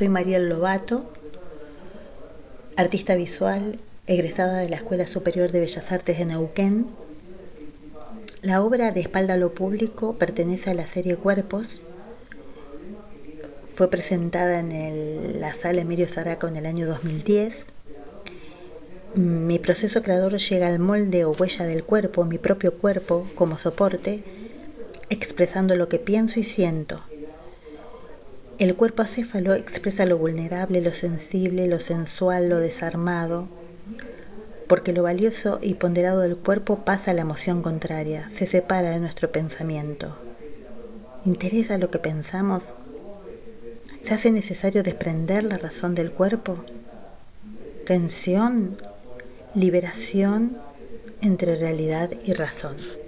soy Mariel Lobato, artista visual, egresada de la Escuela Superior de Bellas Artes de Neuquén. La obra De espalda a lo público pertenece a la serie Cuerpos. Fue presentada en la Sala Emilio Saraco en el año 2010. Mi proceso creador llega al molde o huella del cuerpo, mi propio cuerpo, como soporte, expresando lo que pienso y siento. El cuerpo acéfalo expresa lo vulnerable, lo sensible, lo sensual, lo desarmado, porque lo valioso y ponderado del cuerpo pasa a la emoción contraria, se separa de nuestro pensamiento. ¿Interesa lo que pensamos? ¿Se hace necesario desprender la razón del cuerpo? Tensión, liberación entre realidad y razón.